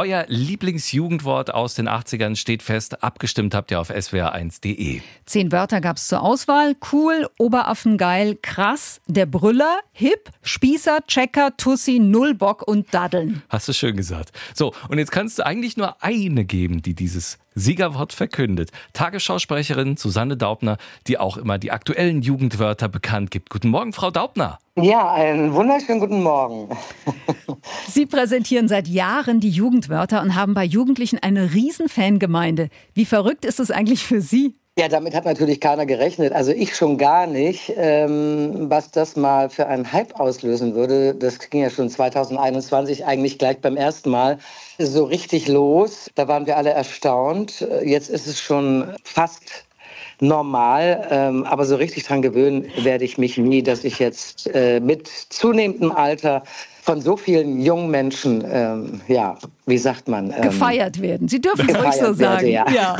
Euer Lieblingsjugendwort aus den 80ern steht fest. Abgestimmt habt ihr auf swr1.de. 10 Wörter gab's zur Auswahl. Cool, Oberaffengeil, krass, der Brüller, hip, Spießer, Checker, Tussi, Nullbock und Daddeln. Hast du schön gesagt. So, und jetzt kannst du eigentlich nur eine geben, die dieses Siegerwort verkündet. Tagesschausprecherin Susanne Daubner, die auch immer die aktuellen Jugendwörter bekannt gibt. Guten Morgen, Frau Daubner. Ja, einen wunderschönen guten Morgen. Sie präsentieren seit Jahren die Jugendwörter und haben bei Jugendlichen eine riesen Fangemeinde. Wie verrückt ist es eigentlich für Sie? Ja, damit hat natürlich keiner gerechnet. Also ich schon gar nicht. Was das mal für einen Hype auslösen würde, das ging ja schon 2021 eigentlich gleich beim ersten Mal so richtig los. Da waren wir alle erstaunt. Jetzt ist es schon fast normal, aber so richtig dran gewöhnen werde ich mich nie, dass ich jetzt mit zunehmendem Alter von so vielen jungen Menschen, wie sagt man? Gefeiert werden. Sie dürfen es ruhig so sagen. Ja.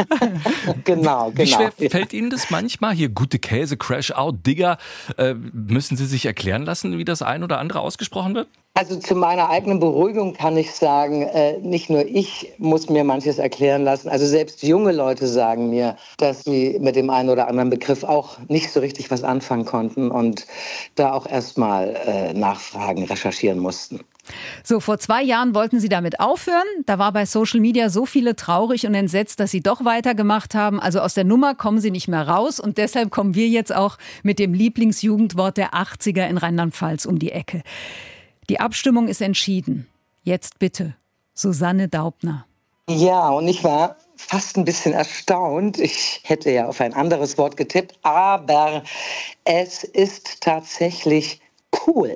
Genau. Wie schwer fällt Ihnen das manchmal? Hier gute Käse, Crash Out, Digger. Müssen Sie sich erklären lassen, wie das ein oder andere ausgesprochen wird? Also zu meiner eigenen Beruhigung kann ich sagen, nicht nur ich muss mir manches erklären lassen. Also selbst junge Leute sagen mir, dass sie mit dem einen oder anderen Begriff auch nicht so richtig was anfangen konnten und da auch erstmal nachfragen, recherchieren mussten. So, vor 2 Jahren wollten Sie damit aufhören. Da war bei Social Media so viele traurig und entsetzt, dass Sie doch weitergemacht haben. Also aus der Nummer kommen Sie nicht mehr raus. Und deshalb kommen wir jetzt auch mit dem Lieblingsjugendwort der 80er in Rheinland-Pfalz um die Ecke. Die Abstimmung ist entschieden. Jetzt bitte, Susanne Daubner. Ja, und ich war fast ein bisschen erstaunt. Ich hätte ja auf ein anderes Wort getippt, aber es ist tatsächlich cool.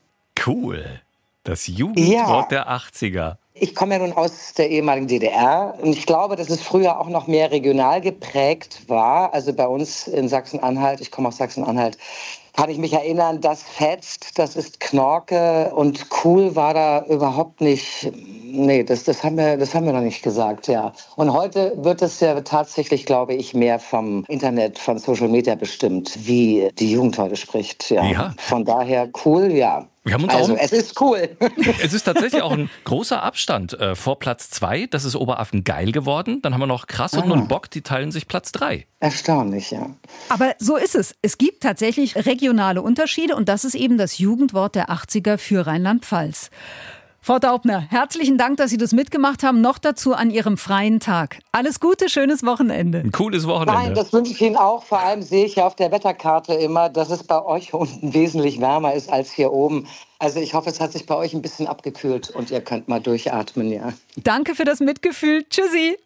Cool. Das Jugendwort der 80er. Ich komme ja nun aus der ehemaligen DDR und ich glaube, dass es früher auch noch mehr regional geprägt war. Also bei uns in Sachsen-Anhalt, ich komme aus Sachsen-Anhalt, kann ich mich erinnern, das fetzt, das ist Knorke und cool war da überhaupt nicht. Nee, das haben wir noch nicht gesagt, ja. Und heute wird es ja tatsächlich, glaube ich, mehr vom Internet, von Social Media bestimmt, wie die Jugend heute spricht. Ja. Von daher cool, ja. Es ist cool. Es ist tatsächlich auch ein großer Abstand vor Platz 2. Das ist Oberaffengeil geworden. Dann haben wir noch Krass und Nullbock, die teilen sich Platz 3. Erstaunlich, ja. Aber so ist es. Es gibt tatsächlich regionale Unterschiede und das ist eben das Jugendwort der 80er für Rheinland-Pfalz. Frau Daubner, herzlichen Dank, dass Sie das mitgemacht haben. Noch dazu an Ihrem freien Tag. Alles Gute, schönes Wochenende. Ein cooles Wochenende. Nein, das wünsche ich Ihnen auch. Vor allem sehe ich ja auf der Wetterkarte immer, dass es bei euch unten wesentlich wärmer ist als hier oben. Also ich hoffe, es hat sich bei euch ein bisschen abgekühlt und ihr könnt mal durchatmen, ja. Danke für das Mitgefühl. Tschüssi.